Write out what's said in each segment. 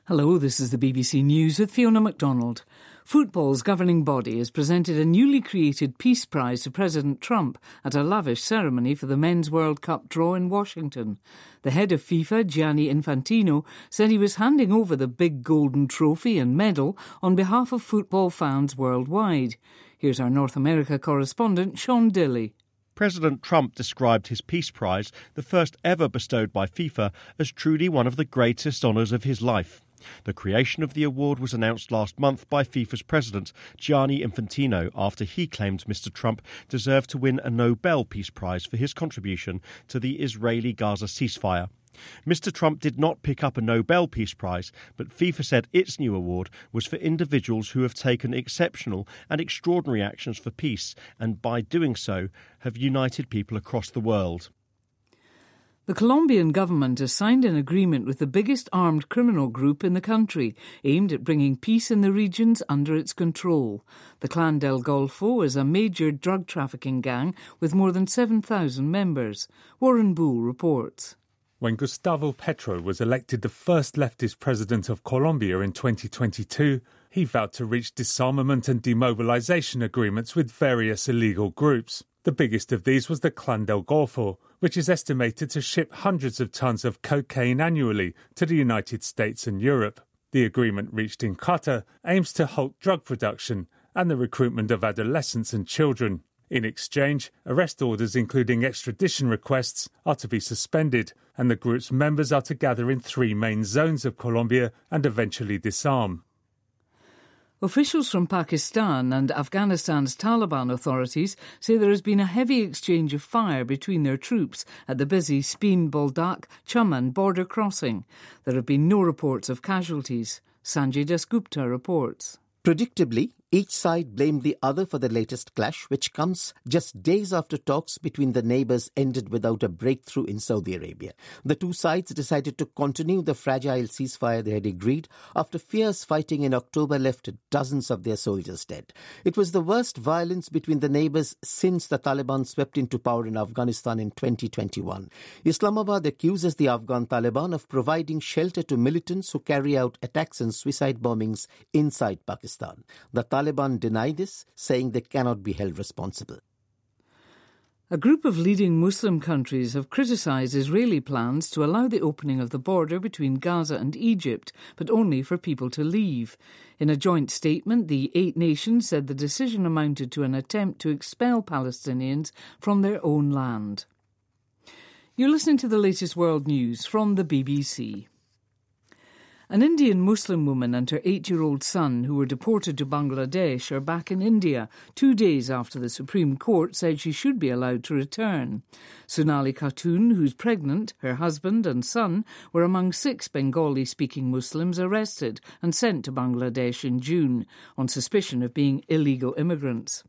Hello, this is the BBC News with Fiona MacDonald. Football's governing body has presented a newly created Peace Prize to President Trump at a lavish ceremony for the Men's World Cup draw in Washington. The head of FIFA, Gianni Infantino, said he was handing over the big golden trophy and medal on behalf of football fans worldwide. Here's our North America correspondent, Sean Dilley. President Trump described his Peace Prize, the first ever bestowed by FIFA, as truly one of the greatest honours of his life. The creation of the award was announced last month by FIFA's president, Gianni Infantino, after he claimed Mr. Trump deserved to win a Nobel Peace Prize for his contribution to the Israeli-Gaza ceasefire. Mr. Trump did not pick up a Nobel Peace Prize, but FIFA said its new award was for individuals who have taken exceptional and extraordinary actions for peace and, by doing so, have united people across the world. The Colombian government has signed an agreement with the biggest armed criminal group in the country, aimed at bringing peace in the regions under its control. The Clan del Golfo is a major drug trafficking gang with more than 7,000 members. Warren Bull reports. When Gustavo Petro was elected the first leftist president of Colombia in 2022, he vowed to reach disarmament and demobilization agreements with various illegal groups. The biggest of these was the Clan del Golfo, which is estimated to ship hundreds of tons of cocaine annually to the United States and Europe. The agreement reached in Qatar aims to halt drug production and the recruitment of adolescents and children. In exchange, arrest orders including extradition requests are to be suspended, and the group's members are to gather in 3 main zones of Colombia and eventually disarm. Officials from Pakistan and Afghanistan's Taliban authorities say there has been a heavy exchange of fire between their troops at the busy Speen Boldak Chaman border crossing. There have been no reports of casualties. Sanjay Dasgupta reports. Predictably, each side blamed the other for the latest clash, which comes just days after talks between the neighbours ended without a breakthrough in Saudi Arabia. The two sides decided to continue the fragile ceasefire they had agreed after fierce fighting in October left dozens of their soldiers dead. It was the worst violence between the neighbours since the Taliban swept into power in Afghanistan in 2021. Islamabad accuses the Afghan Taliban of providing shelter to militants who carry out attacks and suicide bombings inside Pakistan. The Taliban deny this, saying they cannot be held responsible. A group of leading Muslim countries have criticised Israeli plans to allow the opening of the border between Gaza and Egypt, but only for people to leave. In a joint statement, the 8 nations said the decision amounted to an attempt to expel Palestinians from their own land. You're listening to the latest world news from the BBC. An Indian Muslim woman and her 8-year-old son, who were deported to Bangladesh, are back in India 2 days after the Supreme Court said she should be allowed to return. Sonali Khatun, who's pregnant, her husband and son were among 6 Bengali-speaking Muslims arrested and sent to Bangladesh in June on suspicion of being illegal immigrants.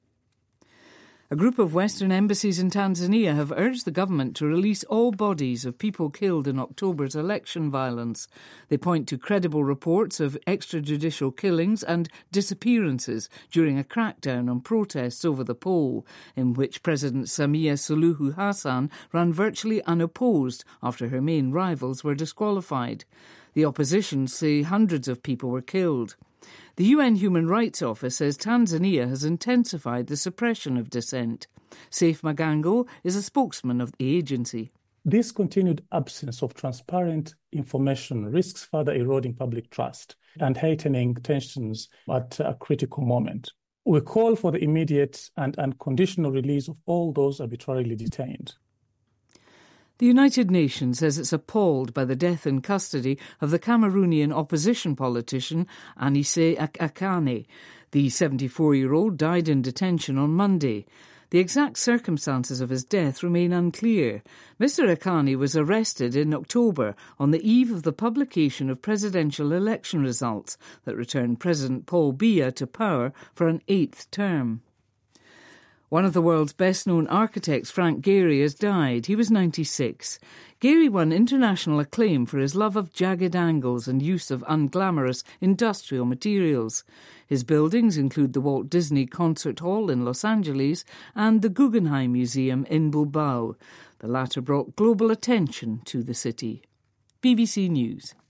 A group of Western embassies in Tanzania have urged the government to release all bodies of people killed in October's election violence. They point to credible reports of extrajudicial killings and disappearances during a crackdown on protests over the poll, in which President Samia Suluhu Hassan ran virtually unopposed after her main rivals were disqualified. The opposition say hundreds of people were killed. The UN Human Rights Office says Tanzania has intensified the suppression of dissent. Saif Magango is a spokesman of the agency. This continued absence of transparent information risks further eroding public trust and heightening tensions at a critical moment. We call for the immediate and unconditional release of all those arbitrarily detained. The United Nations says it's appalled by the death in custody of the Cameroonian opposition politician Anissé Akane. The 74-year-old died in detention on Monday. The exact circumstances of his death remain unclear. Mr. Akane was arrested in October on the eve of the publication of presidential election results that returned President Paul Biya to power for an 8th term. One of the world's best-known architects, Frank Gehry, has died. He was 96. Gehry won international acclaim for his love of jagged angles and use of unglamorous industrial materials. His buildings include the Walt Disney Concert Hall in Los Angeles and the Guggenheim Museum in Bilbao. The latter brought global attention to the city. BBC News.